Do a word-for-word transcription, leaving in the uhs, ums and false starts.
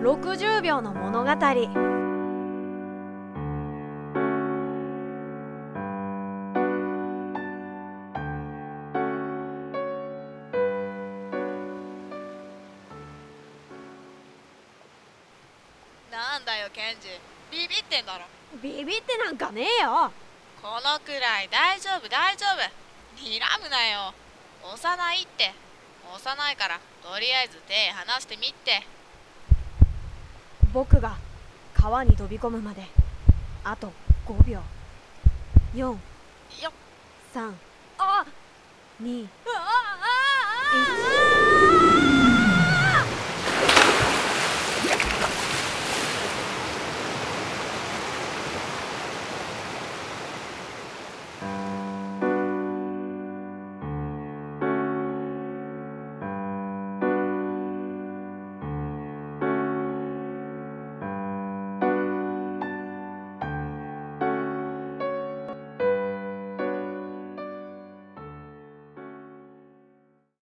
ろくじゅうびょうの物語。 なんだよケンジ、ビビってんだろ。 ビビってなんかねえよ。 このくらい大丈夫大丈夫、睨むなよ。幼いって。幼いからとりあえず手離してみって。 僕が川に飛び込むまであとごびょう。よん、 よっ。 さん、 あに、 ああ